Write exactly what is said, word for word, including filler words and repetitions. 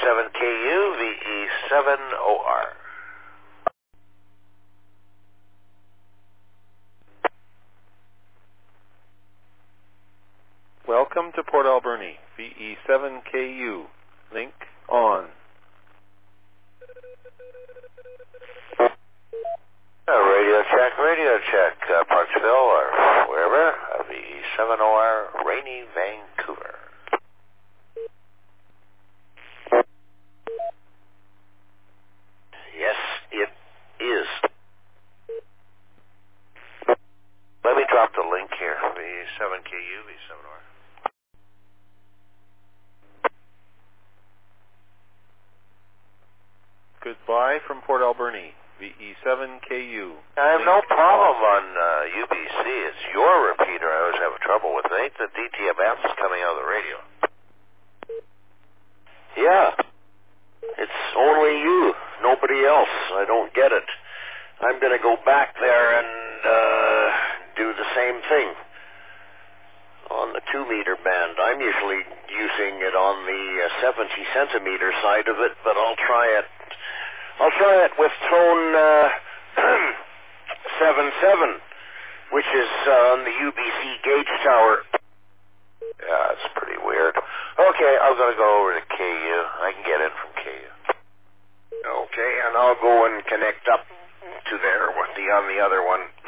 seven K U, V E seven O R. Welcome to Port Alberni, V E seven K U. Link on. Uh, radio check, radio check, uh, Parksville or wherever, uh, V E seven O R, rainy Vancouver. Yes, it is. Let me drop the link here, V E seven K U, V E seven O R. Goodbye from Port Alberni, V E seven K U. I have Link no problem on. on uh, U B C. It's your repeater I always have trouble with. It ain't the D T M F that's coming out of the radio. Yeah, it's only you, nobody else. I don't get it. I'm going to go back there and uh, do the same thing on the two meter band. I'm usually using it on the uh, seventy centimeter side of it, but I'll try it. I'll try it with tone uh, seven seven, which is uh, on the U B C gauge tower. Yeah, it's pretty weird. Okay, I'm going to go over to K U. I can get in from K U. Okay, and I'll go and connect up to there with the on the other one.